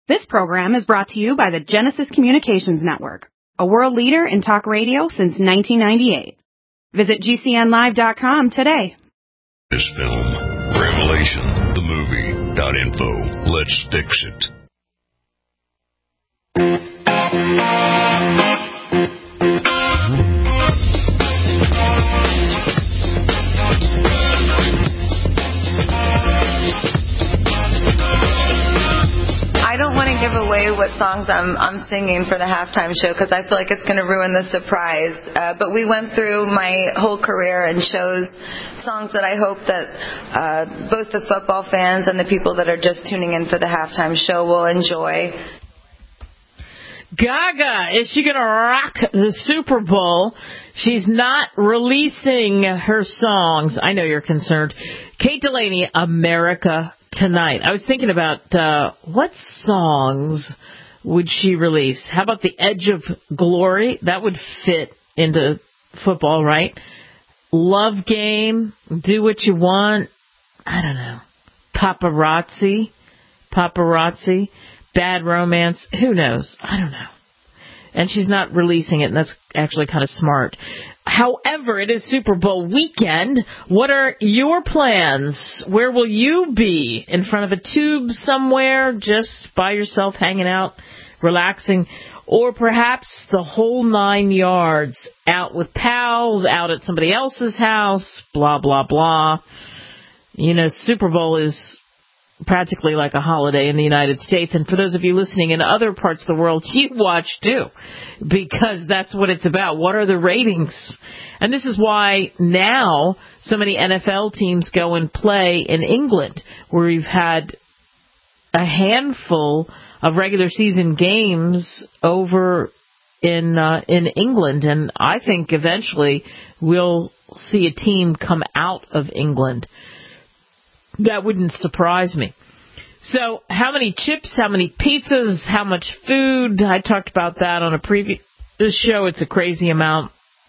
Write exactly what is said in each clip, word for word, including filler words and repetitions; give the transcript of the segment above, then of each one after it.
This program is brought to you by the Genesis Communications Network, a world leader in talk radio since nineteen ninety-eight. Visit G C N live dot com today. This film, Revelation, the movie, dot info. Let's fix it. I don't want to give away what songs I'm I'm singing for the halftime show because I feel like it's going to ruin the surprise. Uh, but we went through my whole career and chose songs that I hope that uh, both the football fans and the people that are just tuning in for the halftime show will enjoy. Gaga, is she going to rock the Super Bowl? She's not releasing her songs. I know you're concerned. Kate Delaney, America Tonight. I was thinking about uh, what songs would she release? How about The Edge of Glory? That would fit into football, right? Love Game, Do What You Want. I don't know. Paparazzi, Paparazzi, Bad Romance. Who knows? I don't know. And she's not releasing it, and that's actually kind of smart. However, it is Super Bowl weekend. What are your plans? Where will you be? In front of a tube somewhere, just by yourself, hanging out, relaxing? Or perhaps the whole nine yards, out with pals, out at somebody else's house, blah, blah, blah. You know, Super Bowl is practically like a holiday in the United States. And for those of you listening in other parts of the world, you watch too, because that's what it's about. What are the ratings? And this is why now so many N F L teams go and play in England, where we've had a handful of regular season games over in uh, in England. And I think eventually we'll see a team come out of England. That wouldn't surprise me. So how many chips, how many pizzas, how much food? I talked about that on a previous show. It's a crazy amount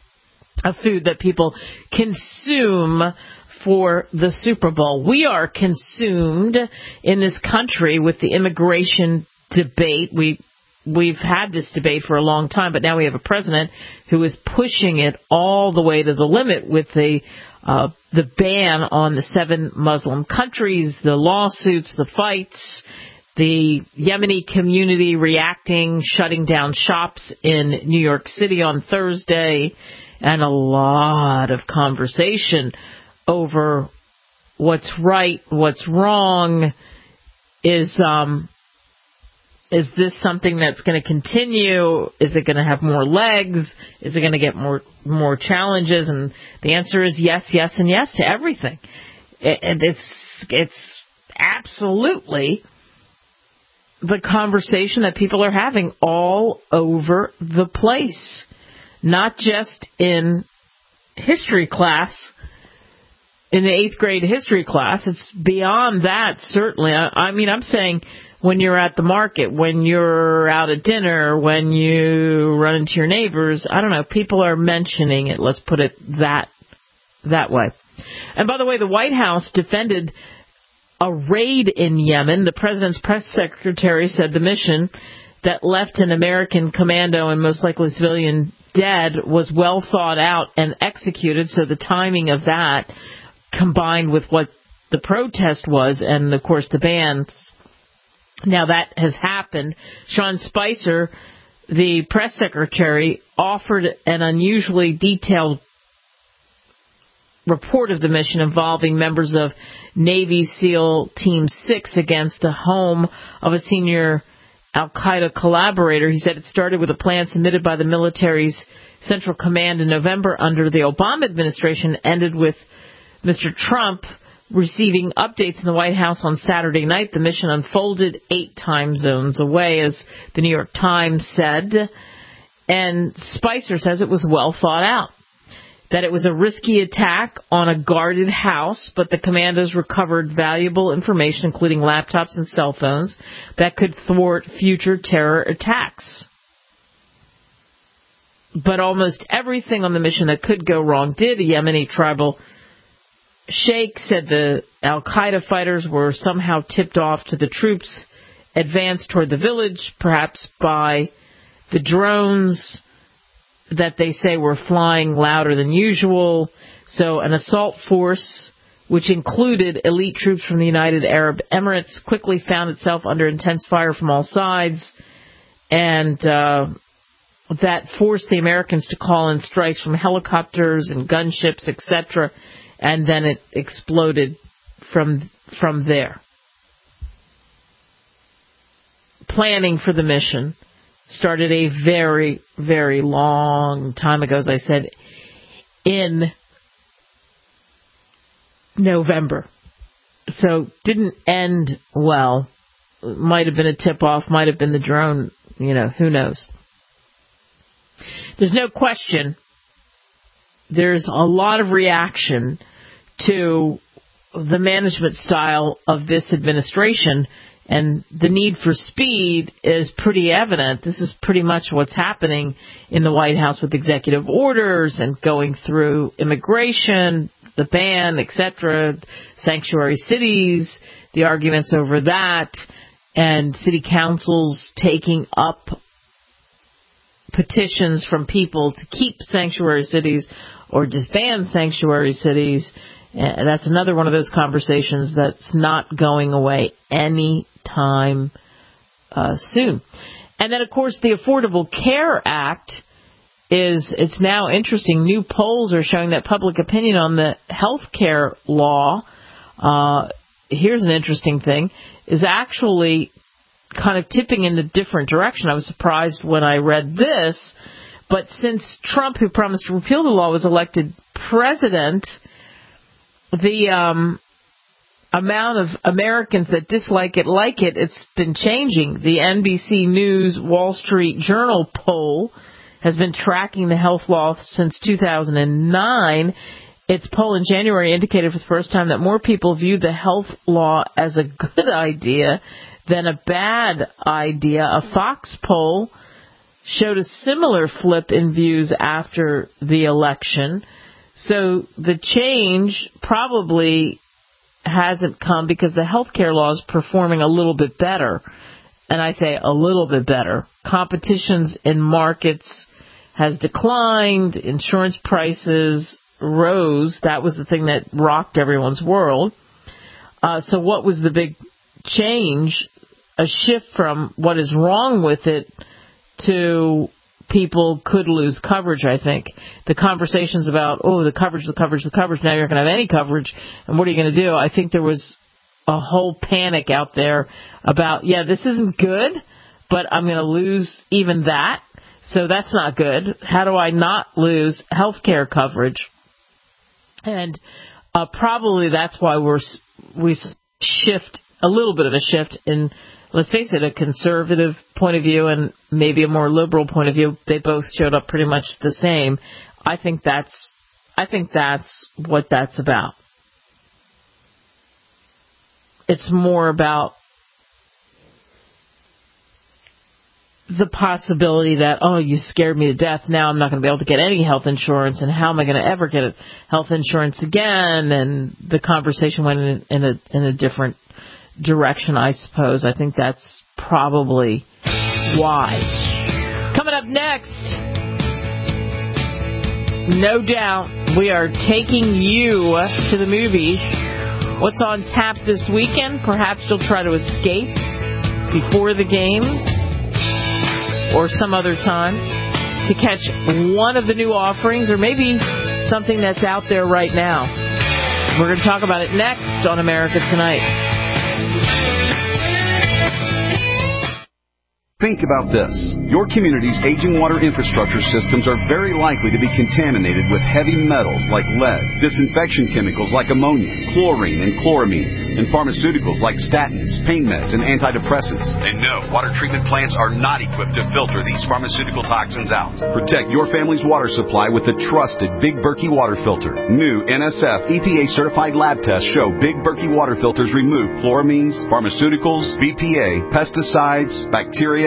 of food that people consume for the Super Bowl. We are consumed in this country with the immigration debate. We, we've had this debate for a long time, but now we have a president who is pushing it all the way to the limit with the Uh, the ban on the seven Muslim countries, the lawsuits, the fights, the Yemeni community reacting, shutting down shops in New York City on Thursday, and a lot of conversation over what's right, what's wrong. Is um Is this something that's going to continue? Is it going to have more legs? Is it going to get more more challenges? And the answer is yes, yes, and yes to everything. And it's it's absolutely the conversation that people are having all over the place, not just in history class, in the eighth grade history class. It's beyond that, certainly. I, I mean, I'm saying when you're at the market, when you're out at dinner, when you run into your neighbors, I don't know, people are mentioning it. Let's put it that that way. And by the way, the White House defended a raid in Yemen. The president's press secretary said the mission that left an American commando and most likely civilian dead was well thought out and executed. So the timing of that, combined with what the protest was and, of course, the bans. Now that has happened. Sean Spicer, the press secretary, offered an unusually detailed report of the mission involving members of Navy SEAL Team six against the home of a senior al-Qaeda collaborator. He said it started with a plan submitted by the military's Central Command in November under the Obama administration, ended with Mister Trump receiving updates in the White House on Saturday night. The mission unfolded eight time zones away, as the New York Times said. And Spicer says it was well thought out, that it was a risky attack on a guarded house, but the commandos recovered valuable information, including laptops and cell phones, that could thwart future terror attacks. But almost everything on the mission that could go wrong did. A Yemeni tribal sheikh said the al-Qaeda fighters were somehow tipped off to the troops advanced toward the village, perhaps by the drones that they say were flying louder than usual. So an assault force, which included elite troops from the United Arab Emirates, quickly found itself under intense fire from all sides, and uh, that forced the Americans to call in strikes from helicopters and gunships, et cetera, and then it exploded from from there. Planning for the mission started a very, very long time ago, as I said, in November. So didn't end well. Might have been a tip-off, might have been the drone, you know, who knows. There's no question there's a lot of reaction to the management style of this administration, and the need for speed is pretty evident. This is pretty much what's happening in the White House with executive orders and going through immigration, the ban, et cetera, sanctuary cities, the arguments over that, and city councils taking up petitions from people to keep sanctuary cities or disband sanctuary cities. And that's another one of those conversations that's not going away anytime uh, soon. And then, of course, the Affordable Care Act is, it's now interesting. New polls are showing that public opinion on the health care law, uh, here's an interesting thing, is actually kind of tipping in a different direction. I was surprised when I read this, but since Trump, who promised to repeal the law, was elected president, the um, amount of Americans that dislike it like it, it's been changing. The N B C News Wall Street Journal poll has been tracking the health law since two thousand nine. Its poll in January indicated for the first time that more people view the health law as a good idea than a bad idea. A Fox poll showed a similar flip in views after the election. So the change probably hasn't come because the health care law is performing a little bit better. And I say a little bit better. Competitions in markets has declined. Insurance prices rose. That was the thing that rocked everyone's world. Uh, so what was the big change? A shift from what is wrong with it to people could lose coverage, I think. The conversations about, oh, the coverage, the coverage, the coverage, now you're not going to have any coverage, and what are you going to do? I think there was a whole panic out there about, yeah, this isn't good, but I'm going to lose even that, so that's not good. How do I not lose health care coverage? And uh, probably that's why we're we shift, a little bit of a shift in, let's face it, a conservative point of view and maybe a more liberal point of view. They both showed up pretty much the same. I think that's, I think that's what that's about. It's more about the possibility that, oh, you scared me to death. Now I'm not going to be able to get any health insurance, and how am I going to ever get health insurance again? And the conversation went in, in a in a different direction, I suppose. I think that's probably why. Coming up next, no doubt, we are taking you to the movies. What's on tap this weekend? Perhaps you'll try to escape before the game or some other time to catch one of the new offerings, or maybe something that's out there right now. We're going to talk about it next on America Tonight. Think about this. Your community's aging water infrastructure systems are very likely to be contaminated with heavy metals like lead, disinfection chemicals like ammonia, chlorine and chloramines, and pharmaceuticals like statins, pain meds, and antidepressants. And no, water treatment plants are not equipped to filter these pharmaceutical toxins out. Protect your family's water supply with the trusted Big Berkey water filter. New N S F E P A-certified lab tests show Big Berkey water filters remove chloramines, pharmaceuticals, B P A, pesticides, bacteria,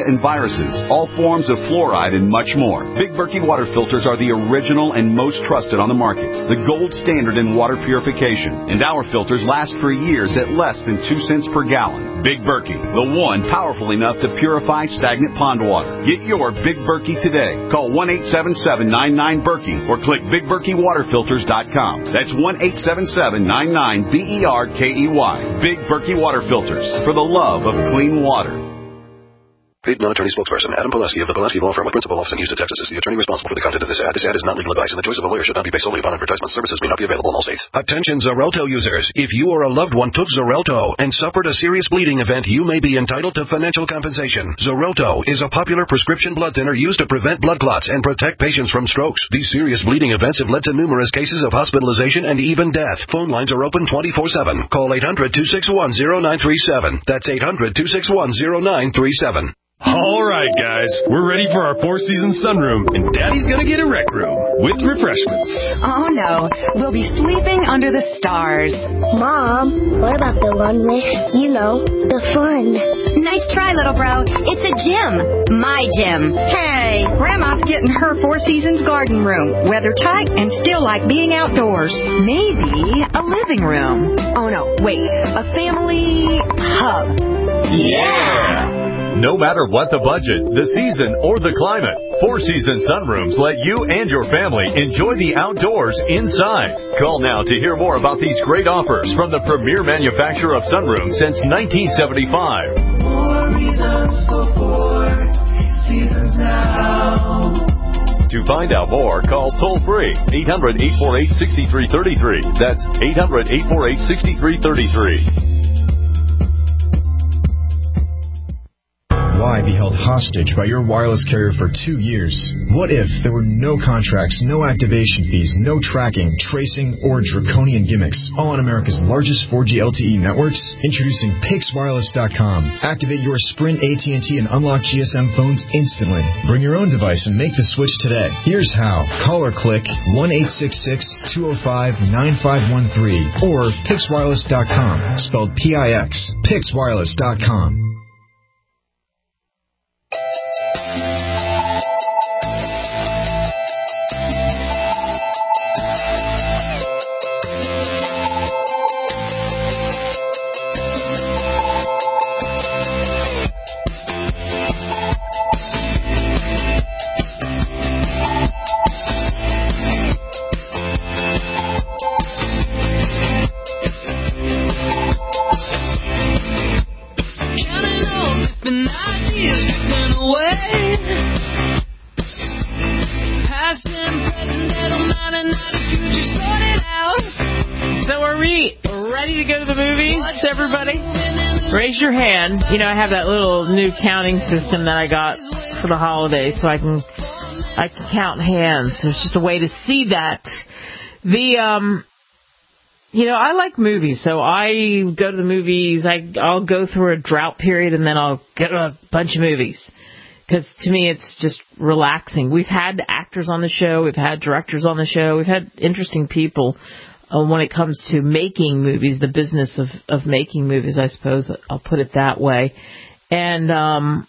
and viruses, all forms of fluoride, and much more. Big Berkey water filters are the original and most trusted on the market, the gold standard in water purification, and our filters last for years at less than two cents per gallon. Big Berkey, the one powerful enough to purify stagnant pond water. Get your Big Berkey today. Call one eight seven seven, nine nine, Berkey or click big berkey water filters dot com. That's one eight seven seven, nine nine, B E R K E Y. Big Berkey Water Filters, for the love of clean water. Paid non-attorney spokesperson Adam Pileski of the Pileski Law Firm with principal office in Houston, Texas is the attorney responsible for the content of this ad. This ad is not legal advice, and the choice of a lawyer should not be based solely upon advertisement. Services may not be available in all states. Attention Xarelto users. If you or a loved one took Xarelto and suffered a serious bleeding event, you may be entitled to financial compensation. Xarelto is a popular prescription blood thinner used to prevent blood clots and protect patients from strokes. These serious bleeding events have led to numerous cases of hospitalization and even death. Phone lines are open twenty-four seven. Call eight hundred, two six one, zero nine three seven. That's eight hundred, two six one, zero nine three seven. All right, guys, we're ready for our Four Seasons sunroom, and Daddy's gonna get a rec room with refreshments. Oh, no. We'll be sleeping under the stars. Mom, what about the one with, you know, the fun? Nice try, little bro. It's a gym. My gym. Hey, Grandma's getting her Four Seasons garden room. Weather tight and still like being outdoors. Maybe a living room. Oh, no, wait. A family hub. Yeah! No matter what the budget, the season, or the climate, Four Seasons Sunrooms let you and your family enjoy the outdoors inside. Call now to hear more about these great offers from the premier manufacturer of sunrooms since nineteen seventy-five. More reasons for Four Seasons now. To find out more, call toll-free eight hundred, eight four eight, six three three three. That's eight hundred, eight four eight, six three three three. Why be held hostage by your wireless carrier for two years? What if there were no contracts, no activation fees, no tracking, tracing, or draconian gimmicks, all on America's largest four G L T E networks? Introducing Pix Wireless dot com. Activate your Sprint, A T and T, and unlock G S M phones instantly. Bring your own device and make the switch today. Here's how. Call or click one eight six six, two oh five, nine five one three or Pix Wireless dot com, spelled P I X. Pix Wireless dot com. Raise your hand. You know, I have that little new counting system that I got for the holidays, so I can I can count hands. So it's just a way to see that. The um, you know, I like movies, so I go to the movies. I I'll go through a drought period, and then I'll get a bunch of movies because to me it's just relaxing. We've had actors on the show, we've had directors on the show, we've had interesting people. Uh, when it comes to making movies, the business of, of making movies, I suppose I'll put it that way. And um,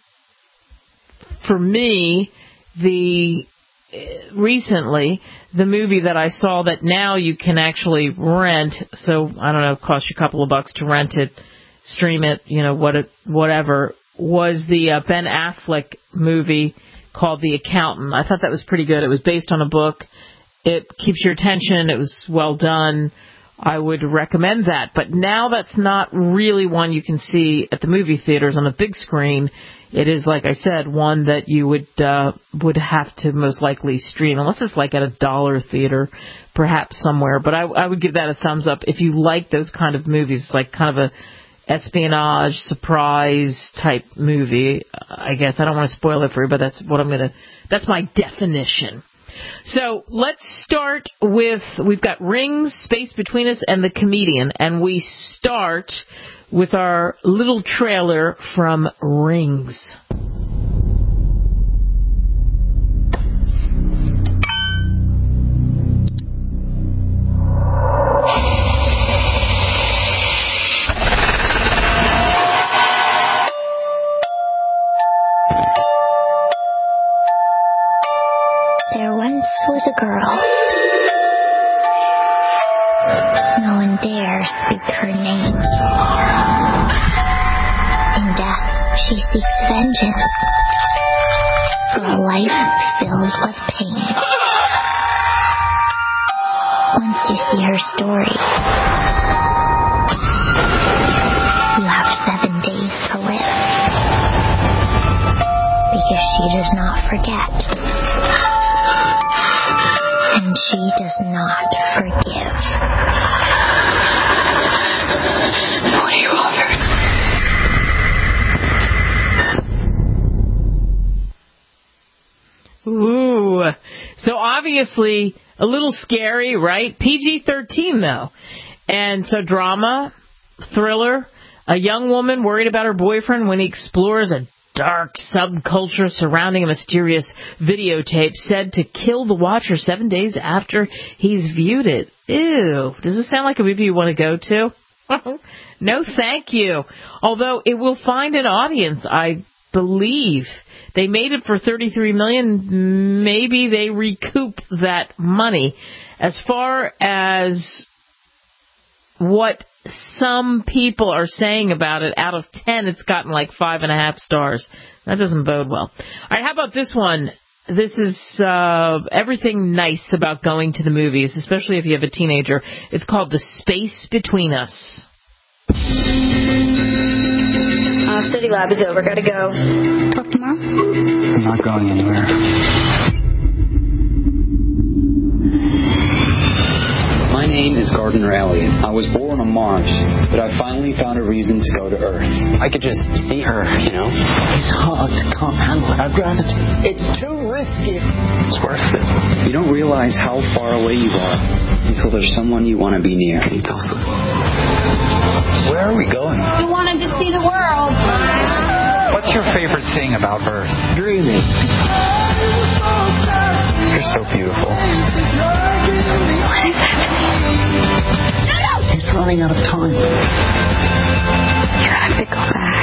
for me, the recently the movie that I saw that now you can actually rent. So I don't know, it costs you a couple of bucks to rent it, stream it, you know, what it, whatever. Was the uh, Ben Affleck movie called The Accountant. I thought that was pretty good. It was based on a book. It keeps your attention. It was well done. I would recommend that. But now that's not really one you can see at the movie theaters on a big screen. It is, like I said, one that you would uh, would have to most likely stream, unless it's like at a dollar theater, perhaps somewhere. But I, I would give that a thumbs up if you like those kind of movies. It's like kind of a espionage, surprise type movie. I guess I don't want to spoil it for you, but that's what I'm gonna. That's my definition. So let's start with, we've got Rings, Space Between Us, and The Comedian. And we start with our little trailer from Rings. There once was a girl. No one dare speak her name. In death, she seeks vengeance for a life filled with pain. Once you see her story, you have seven days to live. Because she does not forget. And she does not forgive. What do you offer? Ooh. So obviously a little scary, right? P G thirteen, though. And so drama, thriller, a young woman worried about her boyfriend when he explores a dark subculture surrounding a mysterious videotape said to kill the watcher seven days after he's viewed it. Ew. Does this sound like a movie you want to go to? No, thank you. Although it will find an audience, I believe. They made it for thirty-three million dollars. Maybe they recoup that money. As far as what some people are saying about it, out of ten, it's gotten like five and a half stars. That doesn't bode well. All right, how about this one? This is uh, everything nice about going to the movies, especially if you have a teenager. It's called The Space Between Us. Uh, study lab is over. Gotta go. Talk tomorrow? I'm not going anywhere. My name is Gardner Elliott. I was born on Mars, but I finally found a reason to go to Earth. I could just see her, you know? It's hard to can't handle our gravity. It's too risky. It's worth it. You don't realize how far away you are until there's someone you want to be near. Hey, Tulsa. Where are we going? We wanted to see the world. What's your favorite thing about Earth? Dreaming. You're so beautiful. What is happening? No, no! He's running out of time. You have to go back.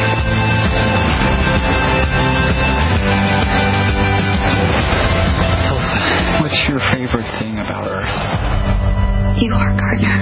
Tulsa, what's your favorite thing about Earth? You are, Gardner.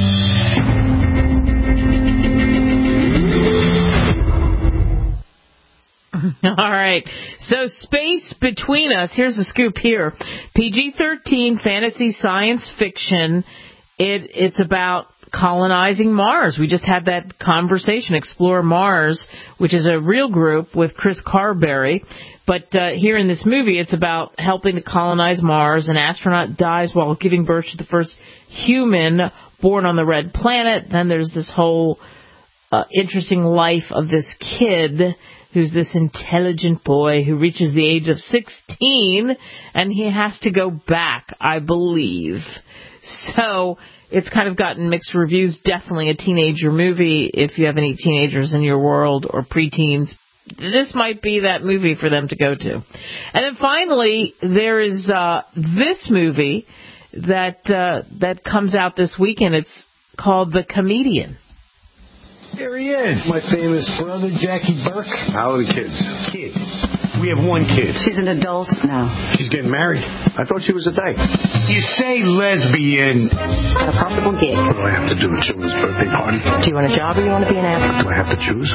All right. So Space Between Us, here's the scoop here. P G thirteen fantasy science fiction. It It's about colonizing Mars. We just had that conversation, Explore Mars, which is a real group with Chris Carberry. But uh, here in this movie, it's about helping to colonize Mars. An astronaut dies while giving birth to the first human born on the red planet. Then there's this whole uh, interesting life of this kid who's this intelligent boy who reaches the age of sixteen, and he has to go back, I believe. So it's kind of gotten mixed reviews. Definitely a teenager movie. If you have any teenagers in your world or preteens, this might be that movie for them to go to. And then finally, there is uh, this movie that uh, that comes out this weekend. It's called The Comedian. There he is. My famous brother, Jackie Burke. How are the kids? Kid. We have one kid. She's an adult now. She's getting married. I thought she was a dyke. You say lesbian. Got a possible gig. What do I have to do at Children's birthday party? Do you want a job or you want to be an athlete? Do I have to choose?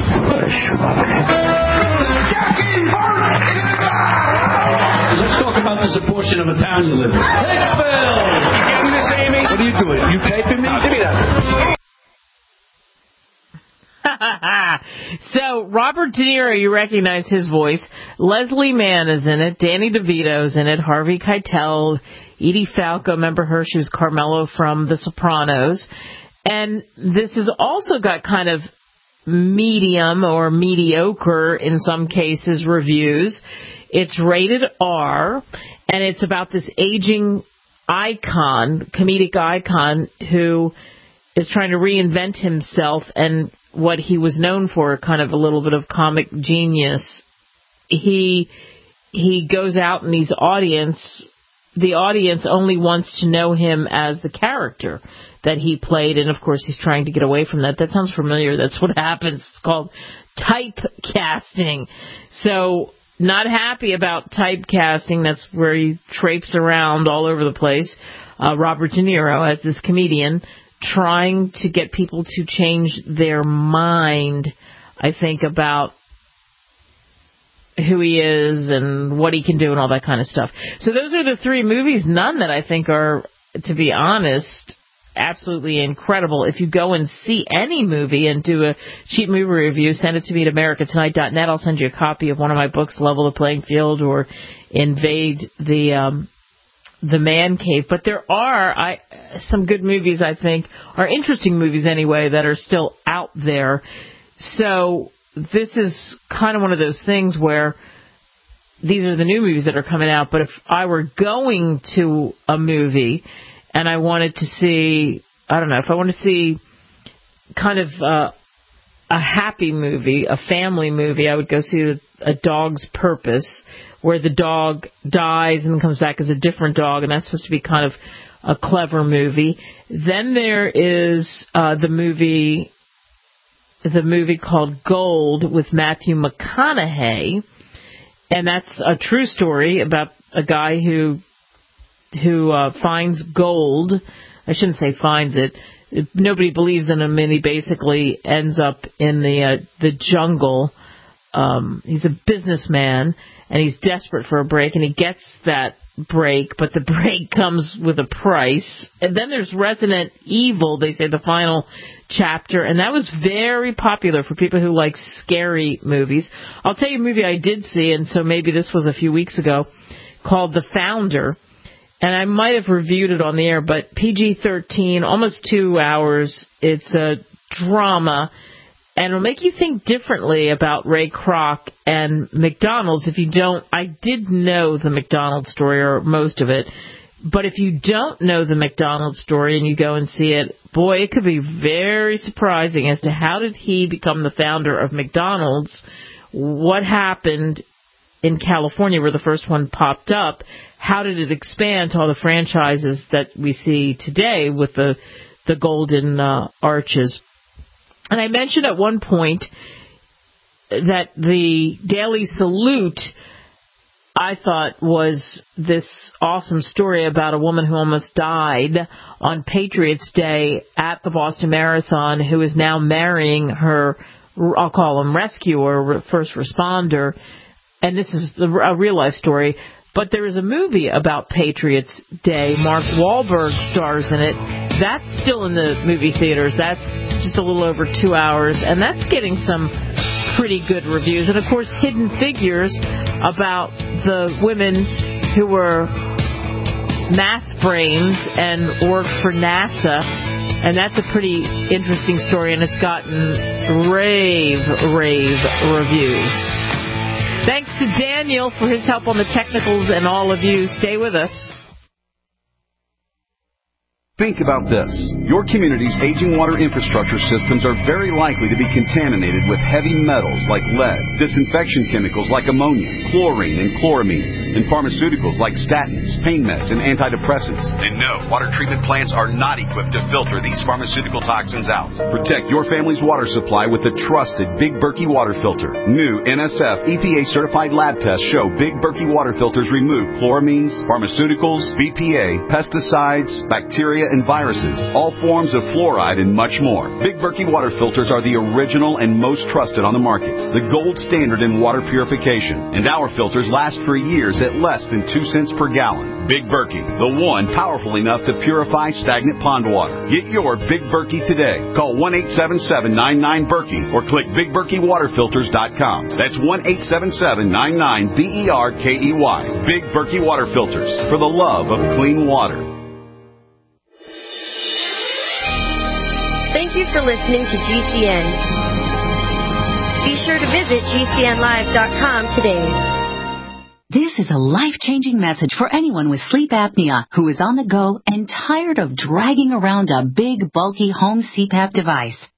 Jackie Burke is back! Let's talk about this abortion of a town you live in. Hicksville! You getting this, Amy? What are you doing? You taping me? Give me that. So, Robert De Niro, you recognize his voice. Leslie Mann is in it. Danny DeVito's in it. Harvey Keitel. Edie Falco, remember her? She was Carmela from The Sopranos. And this has also got kind of medium or mediocre, in some cases, reviews. It's rated R, and it's about this aging icon, comedic icon, who is trying to reinvent himself and what he was known for, kind of a little bit of comic genius. He he goes out in these audience. The audience only wants to know him as the character that he played, and of course he's trying to get away from that. That sounds familiar. That's what happens. It's called typecasting. So not happy about typecasting. That's where he traipses around all over the place. Uh, Robert De Niro as this comedian trying to get people to change their mind, I think, about who he is and what he can do and all that kind of stuff. So those are the three movies, none that I think are, to be honest, absolutely incredible. If you go and see any movie and do a cheap movie review, send it to me at america tonight dot net. I'll send you a copy of one of my books, Level the Playing Field or Invade the um, the Man Cave. But there are I, some good movies, I think, are interesting movies anyway, that are still out there. So this is kind of one of those things where these are the new movies that are coming out. But if I were going to a movie and I wanted to see, I don't know, if I want to see kind of uh, a happy movie, a family movie, I would go see A Dog's Purpose, where the dog dies and comes back as a different dog, and that's supposed to be kind of a clever movie. Then there is uh, the movie, the movie called Gold with Matthew McConaughey, and that's a true story about a guy who who uh, finds gold. I shouldn't say finds it. Nobody believes in him, and he basically ends up in the uh, the jungle. Um, he's a businessman, and he's desperate for a break, and he gets that break, but the break comes with a price. And then there's Resident Evil, they say, the final chapter, and that was very popular for people who like scary movies. I'll tell you a movie I did see, and so maybe this was a few weeks ago, called The Founder. And I might have reviewed it on the air, but P G thirteen, almost two hours. It's a drama, and it'll make you think differently about Ray Kroc and McDonald's. If you don't, I did know the McDonald's story, or most of it, but if you don't know the McDonald's story and you go and see it, boy, it could be very surprising as to how did he become the founder of McDonald's, what happened in California where the first one popped up, how did it expand to all the franchises that we see today with the the golden uh, arches. And I mentioned at one point that the Daily Salute, I thought, was this awesome story about a woman who almost died on Patriots Day at the Boston Marathon, who is now marrying her, I'll call him rescuer, first responder. And this is a real-life story. But there is a movie about Patriots Day. Mark Wahlberg stars in it. That's still in the movie theaters. That's just a little over two hours. And that's getting some pretty good reviews. And, of course, Hidden Figures, about the women who were math brains and worked for NASA. And that's a pretty interesting story. And it's gotten rave, rave reviews. Thanks to Daniel for his help on the technicals, and all of you. Stay with us. Think about this. Your community's aging water infrastructure systems are very likely to be contaminated with heavy metals like lead, disinfection chemicals like ammonia, chlorine and chloramines, and pharmaceuticals like statins, pain meds, and antidepressants. And no, water treatment plants are not equipped to filter these pharmaceutical toxins out. Protect your family's water supply with the trusted Big Berkey water filter. New N S F E P A-certified lab tests show Big Berkey water filters remove chloramines, pharmaceuticals, B P A, pesticides, bacteria, and viruses, all forms of fluoride, and much more. Big Berkey water filters are the original and most trusted on the market, the gold standard in water purification, and our filters last for years at less than two cents per gallon. Big Berkey, the one powerful enough to purify stagnant pond water. Get your Big Berkey today. Call one eight seven seven, nine nine, Berkey or click big berkey water filters dot com. That's one eight seven seven, nine nine, B E R K E Y. Big Berkey water filters, for the love of clean water. Thank you for listening to G C N. Be sure to visit G C N live dot com today. This is a life-changing message for anyone with sleep apnea who is on the go and tired of dragging around a big, bulky home C PAP device.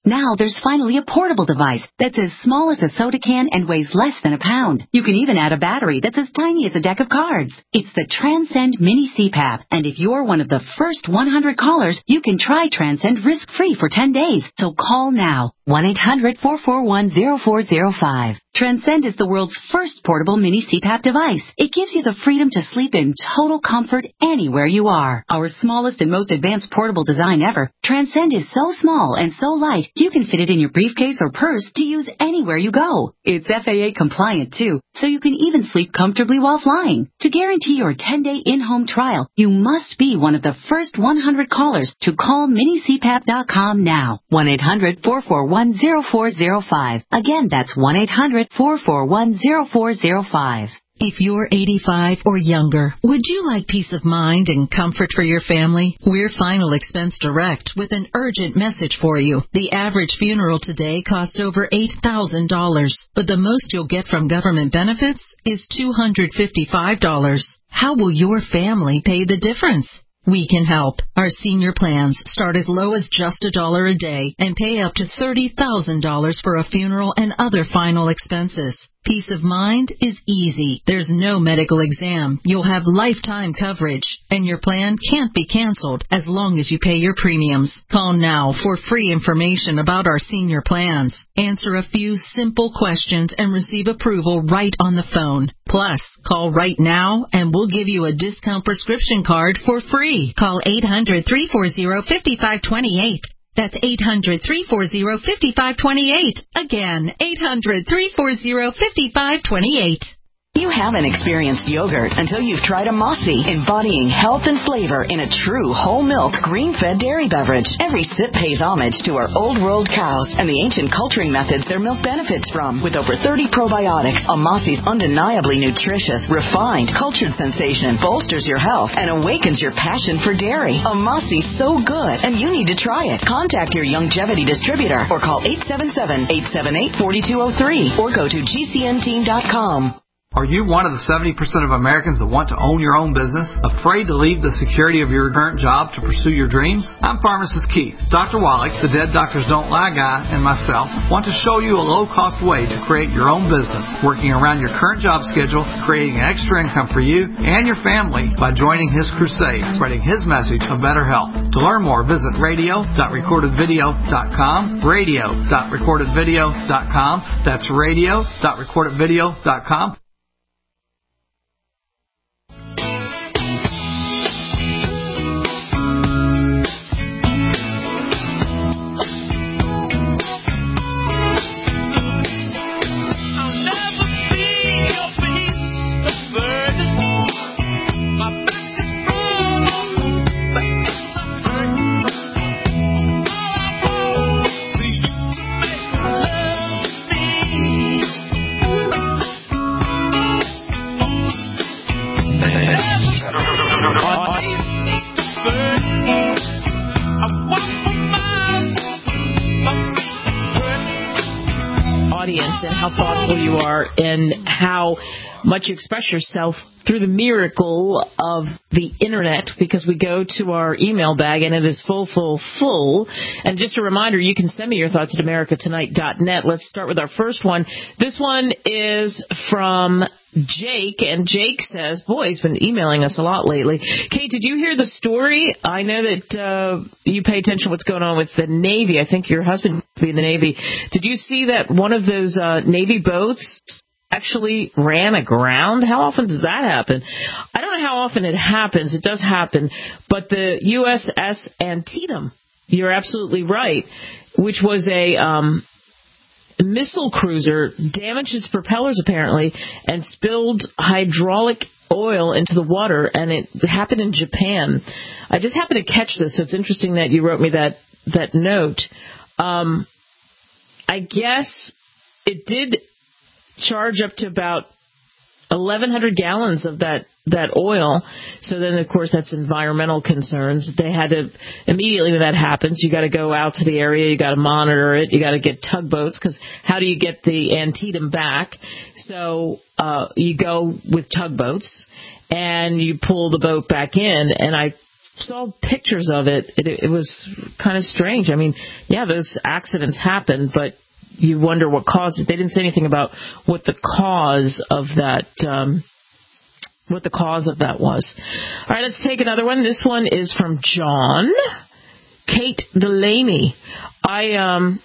Now there's finally a portable device that's as small as a soda can and weighs less than a pound. You can even add a battery that's as tiny as a deck of cards. It's the Transcend Mini C PAP, and if you're one of the first one hundred callers, you can try Transcend risk-free for ten days. So call now, one eight hundred, four four one, zero four zero five. Transcend is the world's first portable mini C PAP device. It gives you the freedom to sleep in total comfort anywhere you are. Our smallest and most advanced portable design ever, Transcend is so small and so light, you can fit it in your briefcase or purse to use anywhere you go. It's F A A compliant too, so you can even sleep comfortably while flying. To guarantee your ten-day in-home trial, you must be one of the first one hundred callers to call mini c pap dot com now. one eight hundred, four four one, zero four zero five. Again, that's one eight hundred, four four one, zero four zero five. If you're eighty-five or younger, would you like peace of mind and comfort for your family? We're Final Expense Direct with an urgent message for you. The average funeral today costs over eight thousand dollars, but the most you'll get from government benefits is two hundred fifty-five dollars. How will your family pay the difference? We can help. Our senior plans start as low as just a dollar a day and pay up to thirty thousand dollars for a funeral and other final expenses. Peace of mind is easy. There's no medical exam. You'll have lifetime coverage, and your plan can't be canceled as long as you pay your premiums. Call now for free information about our senior plans. Answer a few simple questions and receive approval right on the phone. Plus, call right now and we'll give you a discount prescription card for free. Call eight hundred, three four zero, five five two eight. That's eight hundred, three four zero, five five two eight. Again, eight hundred, three four zero, five five two eight. You haven't experienced yogurt until you've tried a Mossy, embodying health and flavor in a true whole milk, green-fed dairy beverage. Every sip pays homage to our old world cows and the ancient culturing methods their milk benefits from. With over thirty probiotics, a Mossy's undeniably nutritious, refined, cultured sensation bolsters your health and awakens your passion for dairy. A Mossy's so good, and you need to try it. Contact your Youngevity distributor or call eight seven seven, eight seven eight, four two zero three or go to G C N team dot com. Are you one of the seventy percent of Americans that want to own your own business? Afraid to leave the security of your current job to pursue your dreams? I'm Pharmacist Keith. Doctor Wallach, the Dead Doctors Don't Lie guy, and myself want to show you a low-cost way to create your own business, working around your current job schedule, creating an extra income for you and your family by joining his crusade, spreading his message of better health. To learn more, visit radio dot recorded video dot com, radio dot recorded video dot com. That's radio dot recorded video dot com. And how thoughtful you are and how much you express yourself through the miracle of the internet, because we go to our email bag and it is full, full, full. And just a reminder, you can send me your thoughts at america tonight dot net. Let's start with our first one. This one is from Jake, and Jake says, boy, he's been emailing us a lot lately. Kate, did you hear the story? I know that uh, you pay attention to what's going on with the Navy. I think your husband would be in the Navy. Did you see that one of those uh, Navy boats actually ran aground? How often does that happen? I don't know how often it happens. It does happen. But the U S S Antietam, you're absolutely right, which was a um, missile cruiser, damaged its propellers apparently and spilled hydraulic oil into the water, and it happened in Japan. I just happened to catch this, so it's interesting that you wrote me that, that note. Um, I guess it did charge up to about eleven hundred gallons of that, that oil. So then, of course, that's environmental concerns. They had to, immediately when that happens, you got to go out to the area, you got to monitor it, you got to get tugboats, because how do you get the Antietam back? So uh, you go with tugboats, and you pull the boat back in, and I saw pictures of it, it, it was kind of strange. I mean, yeah, those accidents happen, but you wonder what caused it. They didn't say anything about what the cause of that, um, what the cause of that was. All right, let's take another one. This one is from John. Kate Delaney. I um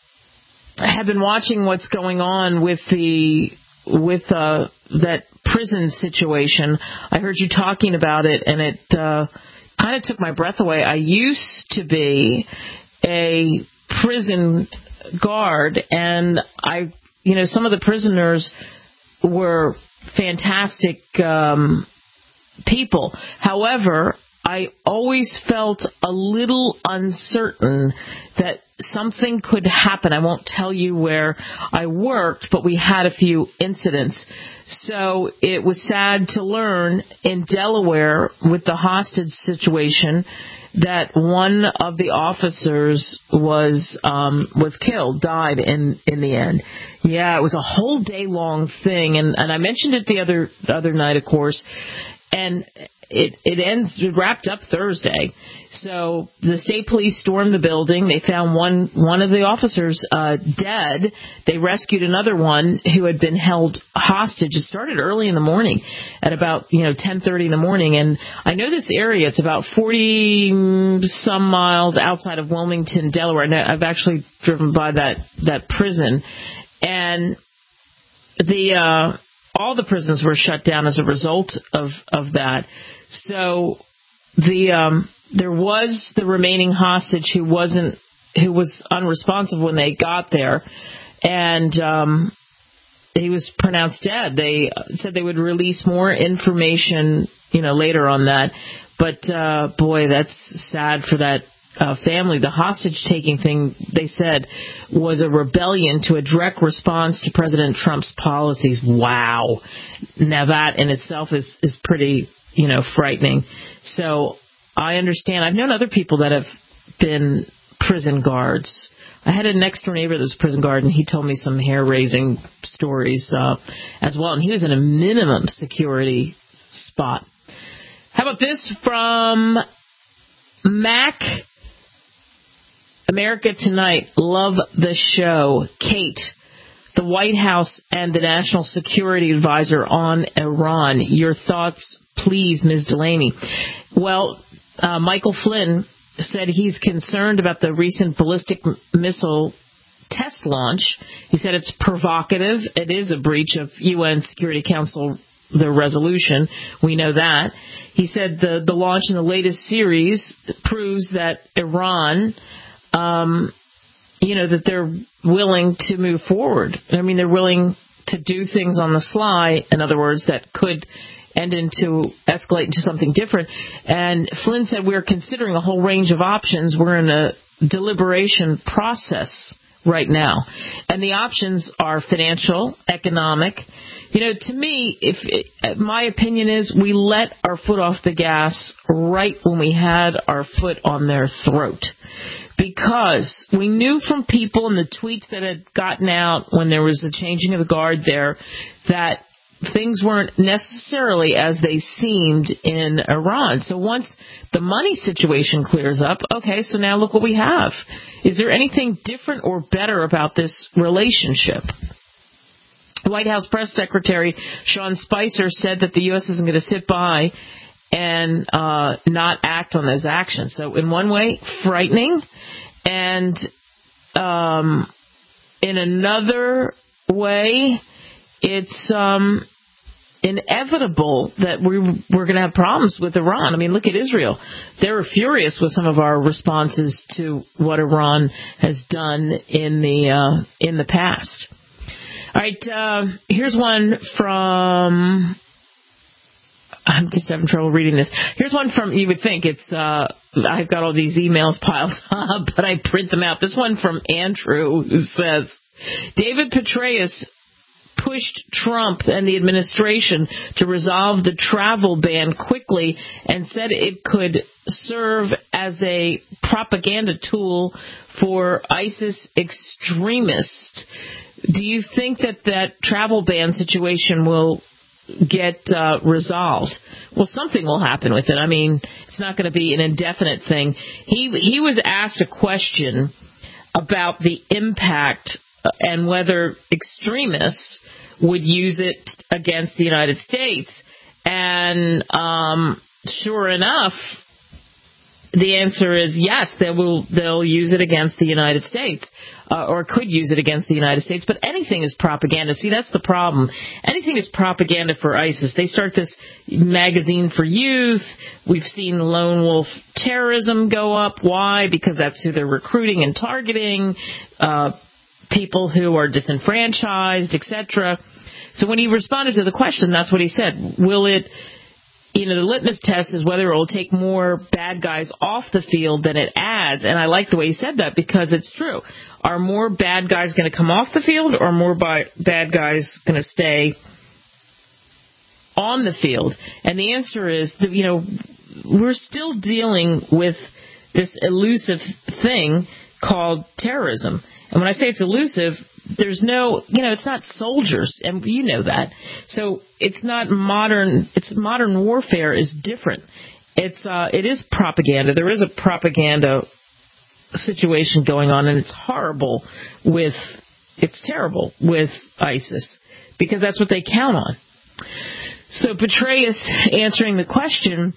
have been watching what's going on with the with uh that prison situation. I heard you talking about it, and it uh kind of took my breath away. I used to be a prison guard, and I, you know, some of the prisoners were fantastic um, people. However, I always felt a little uncertain that something could happen. I won't tell you where I worked, but we had a few incidents. So it was sad to learn in Delaware with the hostage situation that one of the officers was um, was killed, died in, in the end. Yeah, it was a whole day long thing, and, and I mentioned it the other the other night, of course, and it it ends it wrapped up Thursday. So the state police stormed the building. They found one one of the officers uh, dead. They rescued another one who had been held hostage. It started early in the morning, at about you know ten thirty in the morning. And I know this area. It's about forty some miles outside of Wilmington, Delaware. And I've actually driven by that that prison, and the uh, all the prisons were shut down as a result of of that. So the um, there was the remaining hostage who wasn't who was unresponsive when they got there, and um, he was pronounced dead. They said they would release more information, you know, later on that. But uh, boy, that's sad for that uh, family. The hostage-taking thing, they said, was a rebellion to a direct response to President Trump's policies. Wow. Now that in itself is, is pretty, you know, frightening. So I understand. I've known other people that have been prison guards. I had a next-door neighbor that was a prison guard, and he told me some hair-raising stories uh, as well. And he was in a minimum security spot. How about this from Mac? America Tonight. Love the show. Kate, the White House and the National Security Advisor on Iran. Your thoughts, please, Miz Delaney. Well, uh, Michael Flynn said he's concerned about the recent ballistic missile test launch. He said it's provocative. It is a breach of U N Security Council, the resolution. We know that. He said the, the launch in the latest series proves that Iran, um, you know, that they're willing to move forward. I mean, they're willing to do things on the sly, in other words, that could end into escalate into something different. And Flynn said we're considering a whole range of options. We're in a deliberation process right now. And the options are financial, economic. You know, to me, if it, my opinion is we let our foot off the gas right when we had our foot on their throat. Because we knew from people in the tweets that had gotten out when there was a changing of the guard there that things weren't necessarily as they seemed in Iran. So once the money situation clears up, okay, so now look what we have. Is there anything different or better about this relationship? White House Press Secretary Sean Spicer said that the U S isn't going to sit by and uh, not act on those actions. So in one way, frightening, and um, in another way, it's um, inevitable that we, we're going to have problems with Iran. I mean, look at Israel. They were furious with some of our responses to what Iran has done in the uh, in the past. All right, uh, here's one from... I'm just having trouble reading this. Here's one from, you would think it's, uh, I've got all these emails piled up, but I print them out. This one from Andrew, who says, David Petraeus pushed Trump and the administration to resolve the travel ban quickly and said it could serve as a propaganda tool for ISIS extremists. Do you think that that travel ban situation will get uh, resolved. Well, something will happen with it. I mean, it's not going to be an indefinite thing. He he was asked a question about the impact and whether extremists would use it against the United States. And um, sure enough, the answer is yes, they will. They'll use it against the United States, uh, or could use it against the United States. But anything is propaganda. See, that's the problem. Anything is propaganda for ISIS. They start this magazine for youth. We've seen lone wolf terrorism go up. Why? Because that's who they're recruiting and targeting. Uh, people who are disenfranchised, et cetera. So when he responded to the question, that's what he said. Will it? You know, the litmus test is whether it will take more bad guys off the field than it adds. And I like the way he said that because it's true. Are more bad guys going to come off the field or more by, bad guys going to stay on the field? And the answer is, that, you know, we're still dealing with this elusive thing called terrorism. And when I say it's elusive, there's no, you know, it's not soldiers, and you know that. So it's not modern. It's modern warfare is different. It's uh, it is propaganda. There is a propaganda situation going on, and it's horrible with, it's terrible with ISIS because that's what they count on. So Petraeus answering the question,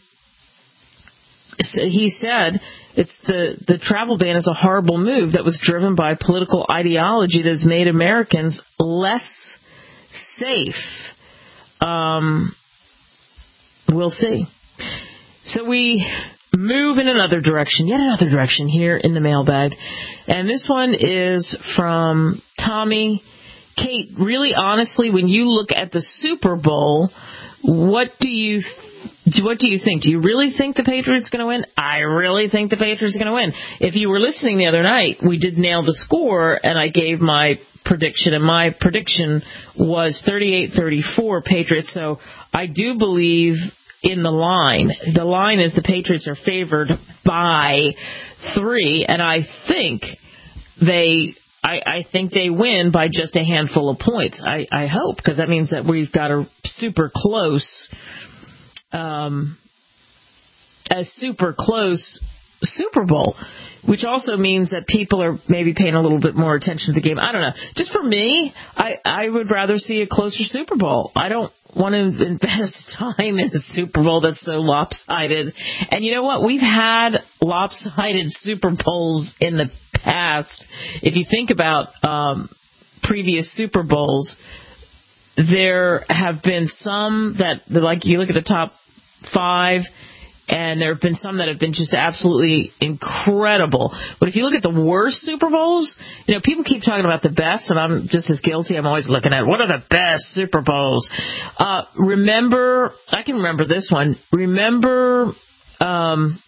he said, it's the, the travel ban is a horrible move that was driven by political ideology that has made Americans less safe. Um, we'll see. So we move in another direction, yet another direction here in the mailbag. And this one is from Tommy. Kate, really honestly, when you look at the Super Bowl, what do you think? What do you think? Do you really think the Patriots are going to win? I really think the Patriots are going to win. If you were listening the other night, we did nail the score, and I gave my prediction, and my prediction was thirty-eight thirty-four Patriots. So I do believe in the line. The line is the Patriots are favored by three, and I think they... I, I think they win by just a handful of points. I, I hope, because that means that we've got a super close, um, a super close Super Bowl, which also means that people are maybe paying a little bit more attention to the game. I don't know. Just for me, I, I would rather see a closer Super Bowl. I don't want to invest time in a Super Bowl that's so lopsided. And you know what? We've had lopsided Super Bowls in the past. If you think about um, previous Super Bowls, there have been some that, like you look at the top five, and there have been some that have been just absolutely incredible. But if you look at the worst Super Bowls, you know, people keep talking about the best, and I'm just as guilty. I'm always looking at what are the best Super Bowls. Uh, remember, I can remember this one. Remember um,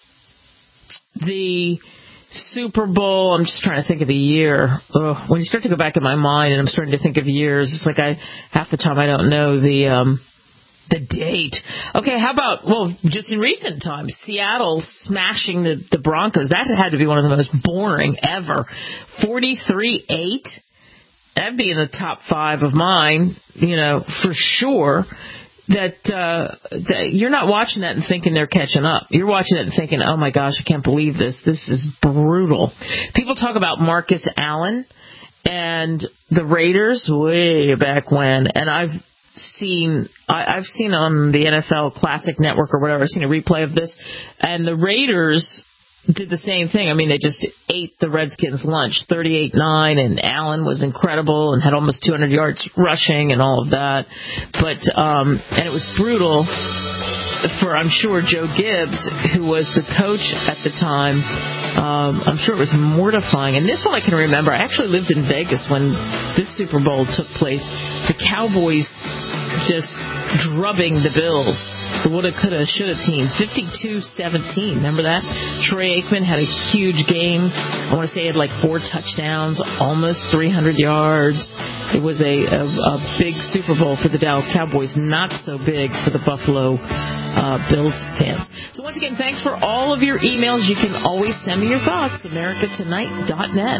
the Super Bowl, I'm just trying to think of the year. Ugh, when you start to go back in my mind and I'm starting to think of years, it's like I half the time I don't know the um, the date. Okay, how about, well, just in recent times, Seattle smashing the, the Broncos. That had to be one of the most boring ever. forty-three eight That'd be in the top five of mine, you know, for sure. That, uh, that you're not watching that and thinking they're catching up. You're watching it and thinking, oh my gosh, I can't believe this. This is brutal. People talk about Marcus Allen and the Raiders way back when, and I've seen I, I've seen on the N F L Classic Network or whatever, I've seen a replay of this, and the Raiders did the same thing. I mean, they just ate the Redskins' lunch, thirty-eight nine, and Allen was incredible and had almost two hundred yards rushing and all of that. But um, and it was brutal for, I'm sure, Joe Gibbs, who was the coach at the time. Um, I'm sure it was mortifying. And this one I can remember. I actually lived in Vegas when this Super Bowl took place. The Cowboys just drubbing the Bills. The woulda, coulda, shoulda team. fifty-two seventeen Remember that? Troy Aikman had a huge game. I want to say he had like four touchdowns, almost three hundred yards. It was a, a, a big Super Bowl for the Dallas Cowboys. Not so big for the Buffalo uh, Bills fans. So once again, thanks for all of your emails. You can always send me your thoughts. America Tonight dot net.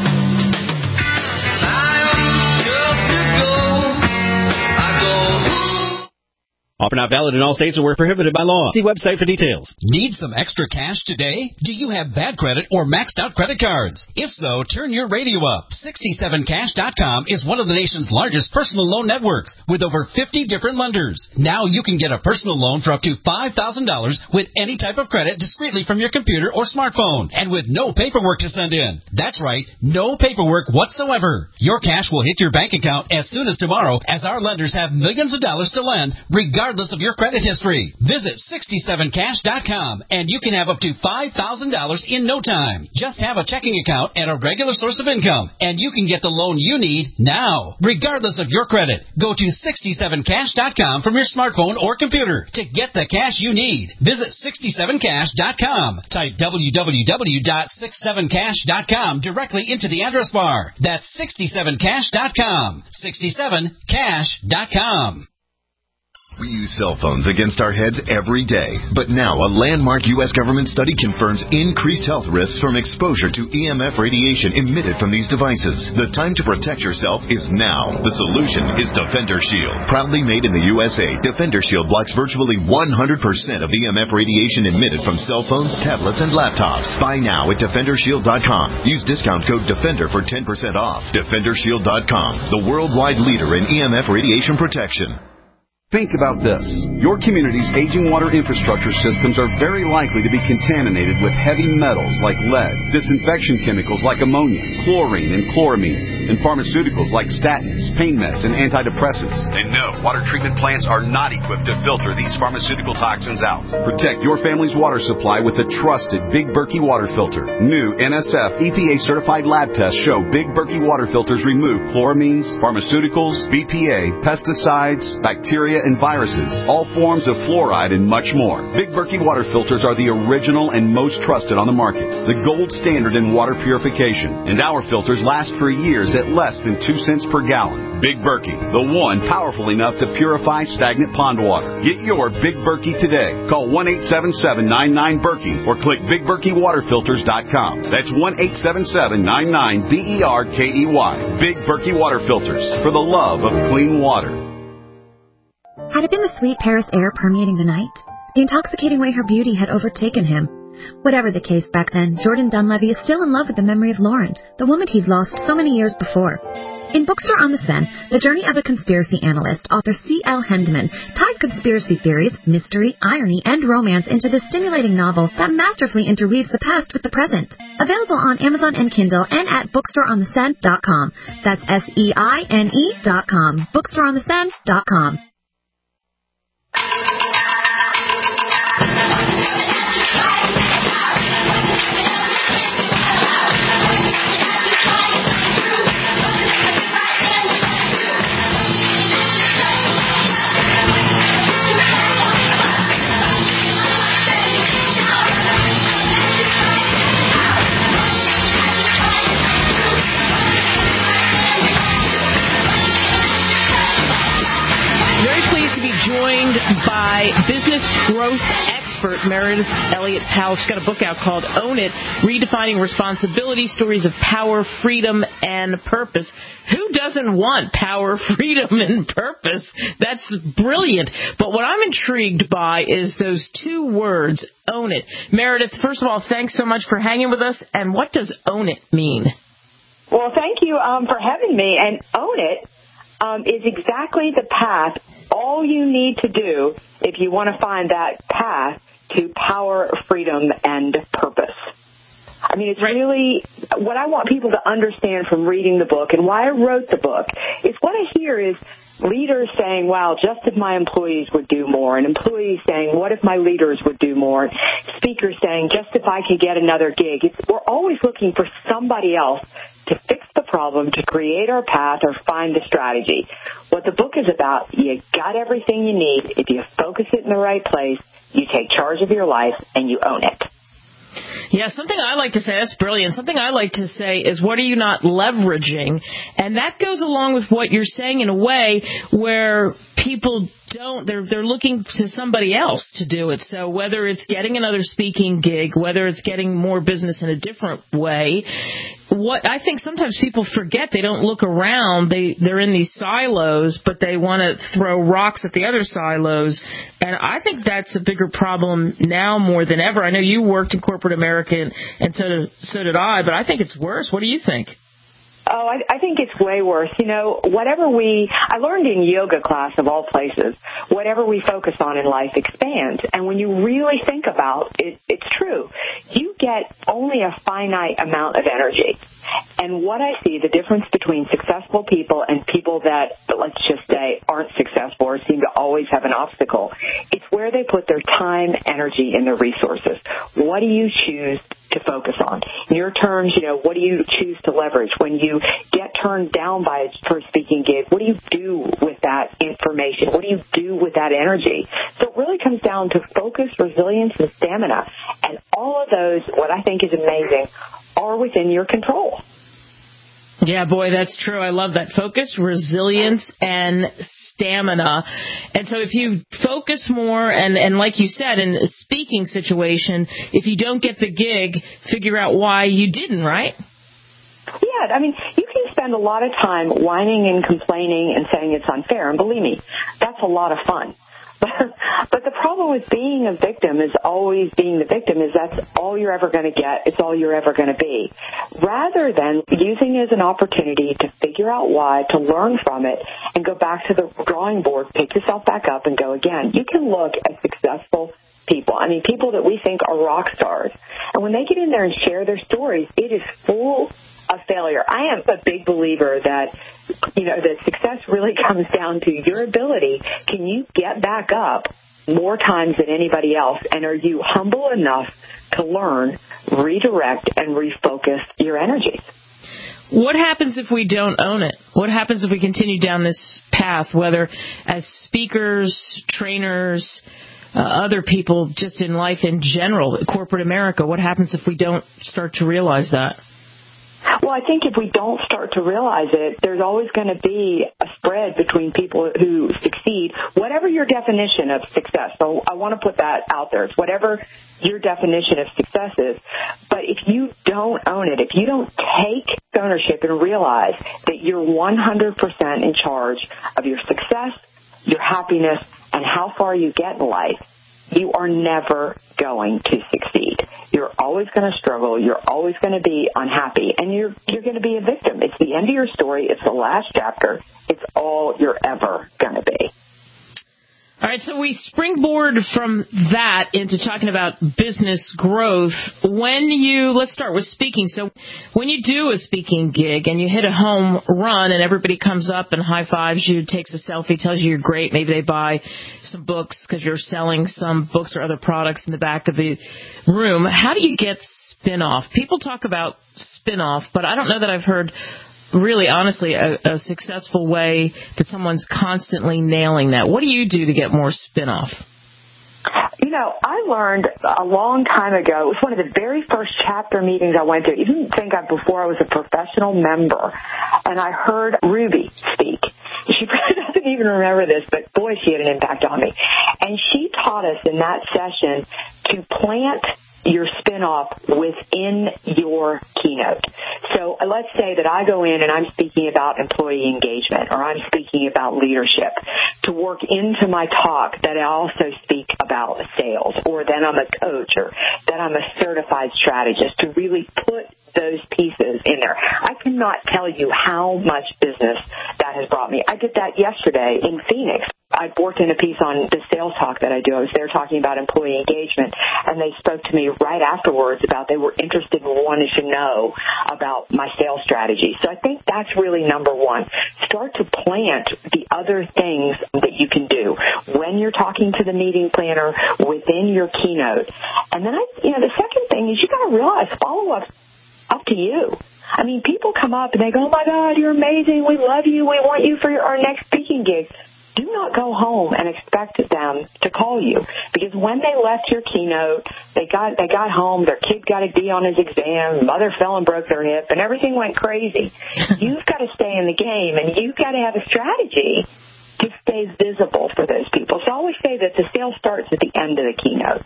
I go, I go. Offer not valid in all states or where prohibited by law. See website for details. Need some extra cash today? Do you have bad credit or maxed out credit cards? If so, turn your radio up. sixty-seven cash dot com is one of the nation's largest personal loan networks with over fifty different lenders. Now you can get a personal loan for up to five thousand dollars with any type of credit discreetly from your computer or smartphone and with no paperwork to send in. That's right, no paperwork whatsoever. Your cash will hit your bank account as soon as tomorrow, as our lenders have millions of dollars to lend regardless of your credit history. Visit sixty-seven cash dot com and you can have up to five thousand dollars in no time. Just have a checking account and a regular source of income and you can get the loan you need now, regardless of your credit. Go to sixty-seven cash dot com from your smartphone or computer to get the cash you need. Visit sixty-seven cash dot com. Type w w w dot sixty-seven cash dot com directly into the address bar. That's sixty-seven cash dot com. sixty-seven cash dot com. We use cell phones against our heads every day. But now a landmark U S government study confirms increased health risks from exposure to E M F radiation emitted from these devices. The time to protect yourself is now. The solution is Defender Shield. Proudly made in the U S A, Defender Shield blocks virtually one hundred percent of E M F radiation emitted from cell phones, tablets, and laptops. Buy now at defender shield dot com. Use discount code DEFENDER for ten percent off. defender shield dot com, the worldwide leader in E M F radiation protection. Think about this. Your community's aging water infrastructure systems are very likely to be contaminated with heavy metals like lead, disinfection chemicals like ammonia, chlorine and chloramines, and pharmaceuticals like statins, pain meds, and antidepressants. And no, water treatment plants are not equipped to filter these pharmaceutical toxins out. Protect your family's water supply with a trusted Big Berkey water filter. New N S F E P A-certified lab tests show Big Berkey water filters remove chloramines, pharmaceuticals, B P A, pesticides, bacteria, and viruses, all forms of fluoride, and much more. Big Berkey water filters are the original and most trusted on the market, the gold standard in water purification, and our filters last for years at less than two cents per gallon. Big Berkey, the one powerful enough to purify stagnant pond water. Get your Big Berkey today. Call one eight seven seven, nine nine, Berkey or click big berkey water filters dot com. That's one eight seven seven, nine nine, B E R K E Y. Big Berkey water filters, for the love of clean water. Had it been the sweet Paris air permeating the night? The intoxicating way her beauty had overtaken him? Whatever the case back then, Jordan Dunleavy is still in love with the memory of Lauren, the woman he'd lost so many years before. In Bookstore on the Seine, the journey of a conspiracy analyst, author C L Hendeman ties conspiracy theories, mystery, irony, and romance into this stimulating novel that masterfully interweaves the past with the present. Available on Amazon and Kindle and at bookstore on the seine dot com. That's S E I N E dot com. bookstore on the seine dot com. Joined by business growth expert Meredith Elliott Powell. She's got a book out called Own It, Redefining Responsibility, Stories of Power, Freedom, and Purpose. Who doesn't want power, freedom, and purpose? That's brilliant. But what I'm intrigued by is those two words, own it. Meredith, first of all, thanks so much for hanging with us. And what does own it mean? Well, thank you um, for having me. And own it um, is exactly the path. All you need to do if you want to find that path to power, freedom, and purpose. I mean, it's really what I want people to understand from reading the book and why I wrote the book is what I hear is leaders saying, wow, just if my employees would do more, and employees saying, what if my leaders would do more, speakers saying, just if I could get another gig. It's, we're always looking for somebody else to fix the problem, to create our path, or find the strategy. What the book is about, you got everything you need. If you focus it in the right place, you take charge of your life, and you own it. Yeah, something I like to say, that's brilliant. Something I like to say is, what are you not leveraging? And that goes along with what you're saying in a way where people don't, they're they're looking to somebody else to do it. So whether it's getting another speaking gig, whether it's getting more business in a different way, what I think sometimes people forget, they don't look around. They they're in these silos, but they want to throw rocks at the other silos. And I think that's a bigger problem now more than ever. I know you worked in corporate America, and, and so did, so did I, but I think it's worse. What do you think? Oh, I, I think it's way worse. You know, whatever we, I learned in yoga class of all places, whatever we focus on in life expands. And when you really think about it, it's true. You get only a finite amount of energy. And what I see, the difference between successful people and people that, let's just say, aren't successful or seem to always have an obstacle, it's where they put their time, energy, and their resources. What do you choose to focus on? In your terms, you know, what do you choose to leverage? When you get turned down by a first speaking gig, what do you do with that information? What do you do with that energy? So it really comes down to focus, resilience, and stamina. And all of those, what I think is amazing, are within your control. Yeah, boy, that's true. I love that. Focus, resilience, and stamina. And so if you focus more, and, and like you said, in a speaking situation, if you don't get the gig, figure out why you didn't, right? Yeah, I mean, you can spend a lot of time whining and complaining and saying it's unfair. And believe me, that's a lot of fun. But the problem with being a victim is always being the victim is that's all you're ever going to get. It's all you're ever going to be. Rather than using it as an opportunity to figure out why, to learn from it, and go back to the drawing board, pick yourself back up, and go again. You can look at successful people. I mean, people that we think are rock stars. And when they get in there and share their stories, it is full of failure. I am a big believer that, you know, that success really comes down to your ability. Can you get back up more times than anybody else? And are you humble enough to learn, redirect, and refocus your energies? What happens if we don't own it? What happens if we continue down this path, whether as speakers, trainers, uh, other people just in life in general, corporate America? What happens if we don't start to realize that? Well, I think if we don't start to realize it, there's always going to be a spread between people who succeed, whatever your definition of success. So I want to put that out there. It's whatever your definition of success is. But if you don't own it, if you don't take ownership and realize that you're one hundred percent in charge of your success, your happiness, and how far you get in life, you are never going to succeed. You're always going to struggle. You're always going to be unhappy. And you're you're going to be a victim. It's the end of your story. It's the last chapter. It's all you're ever going to be. All right, so we springboard from that into talking about business growth. When you, let's start with speaking. So when you do a speaking gig and you hit a home run and everybody comes up and high-fives you, takes a selfie, tells you you're great, maybe they buy some books because you're selling some books or other products in the back of the room, how do you get spin-off? People talk about spin-off, but I don't know that I've heard really, honestly, a, a successful way that someone's constantly nailing that. What do you do to get more spin-off? You know, I learned a long time ago, it was one of the very first chapter meetings I went to, even think I, before I was a professional member, and I heard Ruby speak. She doesn't even remember this, but boy, she had an impact on me. And she taught us in that session to plant your spin-off within your keynote. So uh, let's say that I go in and I'm speaking about employee engagement, or I'm speaking about leadership, to work into my talk that I also speak about sales, or that I'm a coach, or that I'm a certified strategist, to really put those pieces in there. I cannot tell you how much business that has brought me. I did that yesterday in Phoenix. I worked in a piece on the sales talk that I do. I was there talking about employee engagement, and they spoke to me right afterwards about they were interested and wanted to know about my sales strategy. So I think that's really number one. Start to plant the other things that you can do when you're talking to the meeting planner within your keynote. And then, I, you know, the second thing is you got to realize follow-up up to you. I mean, people come up and they go, oh, my God, you're amazing. We love you. We want you for your, our next speaking gig. Do not go home and expect them to call you, because when they left your keynote, they got they got home, their kid got a D on his exam, mother fell and broke their hip, and everything went crazy. You've got to stay in the game, and you've got to have a strategy to stay visible for those people. So I always say that the sale starts at the end of the keynote.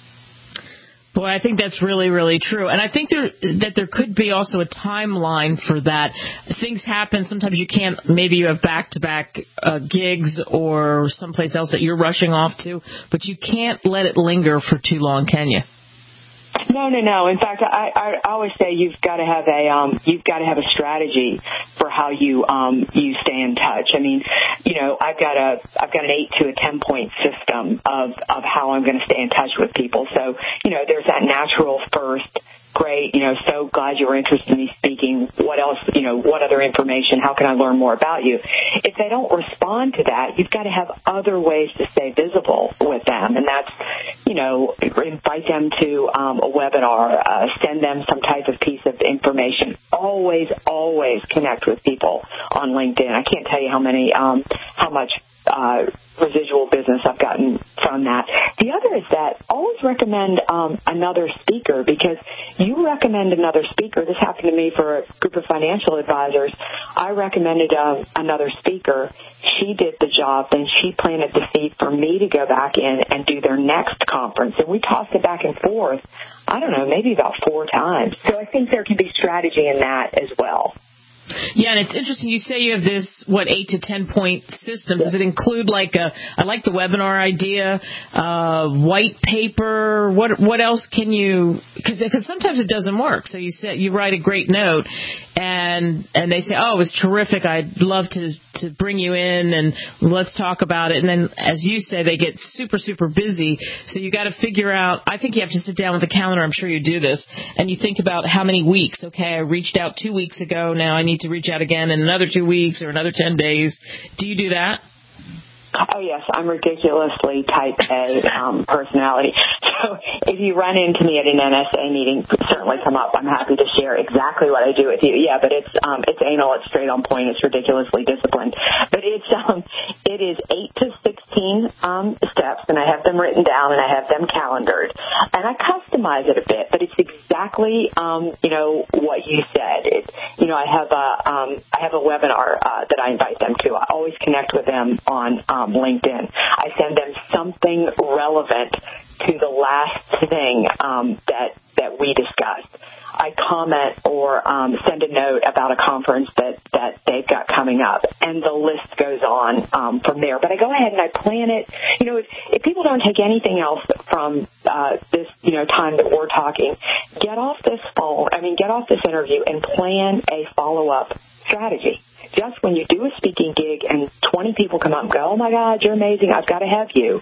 Boy, I think that's really, really true. And I think there, that there could be also a timeline for that. Things happen. Sometimes you can't, maybe you have back-to-back uh, gigs or someplace else that you're rushing off to, but you can't let it linger for too long, can you? No, no, no. In fact, I, I always say you've got to have a um, you've got to have a strategy for how you um, you stay in touch. I mean, you know, I've got a I've got an eight to a ten point system of of how I'm going to stay in touch with people. So, you know, there's that natural first. Great, you know, so glad you were interested in me speaking. What else, you know, what other information? How can I learn more about you? If they don't respond to that, you've got to have other ways to stay visible with them. And that's, you know, invite them to um, a webinar, uh, send them some type of piece of information. Always, always connect with people on LinkedIn. I can't tell you how many, um, how much Uh, residual business I've gotten from that. The other is that always recommend um, another speaker, because you recommend another speaker. This happened to me for a group of financial advisors. I recommended um, another speaker. She did the job, then she planted the seed for me to go back in and do their next conference. And we tossed it back and forth, I don't know, maybe about four times. So I think there can be strategy in that as well. Yeah, and it's interesting. You say you have this, what, eight to ten point system. Does it include like a, I like the webinar idea, uh, white paper? What what else can you, because because sometimes it doesn't work. So you say, you write a great note, and and they say, oh, it was terrific. I'd love to to bring you in and let's talk about it. And then, as you say, they get super super busy. So you got to figure out. I think you have to sit down with the calendar. I'm sure you do this, and you think about how many weeks. Okay, I reached out two weeks ago. Now I need to reach out again in another two weeks or another ten days. Do you do that? Oh, yes. I'm ridiculously type A um, personality. So if you run into me at an N S A meeting, certainly come up. I'm happy to share exactly what I do with you. Yeah, but it's um, it's anal. It's straight on point. It's ridiculously disciplined. But it's um, it is eight to sixteen um, steps, and I have them written down, and I have them calendared. And I customize it a bit, but it's exactly, um, you know, what you said. It, you know, I have a, um, I have a webinar uh, that I invite them to. I always connect with them on um, LinkedIn. I send them something relevant to the last thing um, that that we discussed. I comment or um, send a note about a conference that, that they've got coming up, and the list goes on um, from there. But I go ahead and I plan it. You know, if, if people don't take anything else from uh, this, you know, time that we're talking, get off this phone, I mean, get off this interview and plan a follow-up strategy. Just when you do a speaking gig and twenty people come up and go, oh, my God, you're amazing, I've got to have you,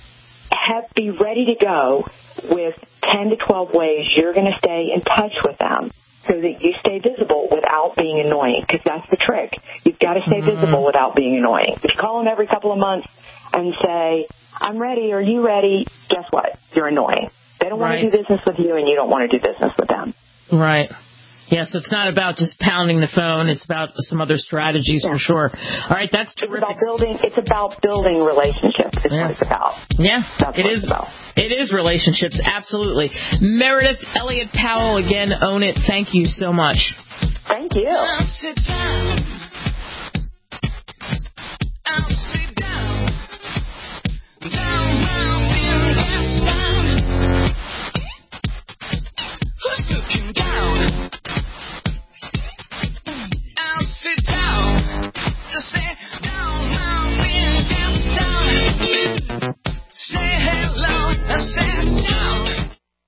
have be ready to go with ten to twelve ways you're going to stay in touch with them so that you stay visible without being annoying, because that's the trick. You've got to stay mm-hmm. visible without being annoying. If you call them every couple of months and say, I'm ready, are you ready, guess what? You're annoying. They don't right. want to do business with you, and you don't want to do business with them. Right. Yeah, so it's not about just pounding the phone. It's about some other strategies yeah. for sure. All right, that's terrific. It's about building, it's about building relationships. Is yeah. what it's about. Yeah, that's it what is. It's about. It is relationships, absolutely. Meredith Elliott Powell, again, Own It. Thank you so much. Thank you. I'll sit down. I'll sit down. Down, round, in, yes, down. Who's looking down? I'll sit down. Sit down, round, in, yes, down. Say hello, I sit down.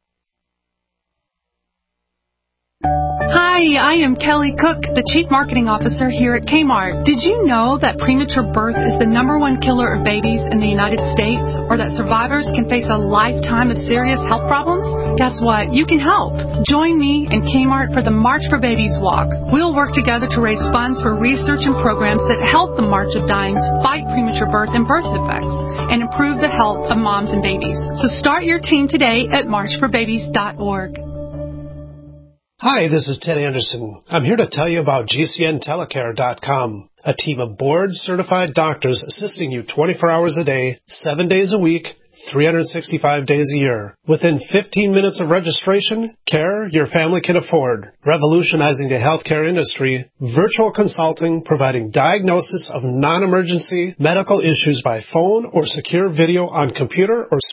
Hi, I am Kelly Cook, the Chief Marketing Officer here at Kmart. Did you know that premature birth is the number one killer of babies in the United States, or that survivors can face a lifetime of serious health problems? Guess what? You can help. Join me and Kmart for the March for Babies Walk. We'll work together to raise funds for research and programs that help the March of Dimes fight premature birth and birth defects and improve the health of moms and babies. So start your team today at march for babies dot org. Hi, this is Ted Anderson. I'm here to tell you about G C N telecare dot com, a team of board-certified doctors assisting you twenty-four hours a day, seven days a week, three hundred sixty-five days a year. Within fifteen minutes of registration, care your family can afford. Revolutionizing the healthcare industry, virtual consulting providing diagnosis of non-emergency medical issues by phone or secure video on computer or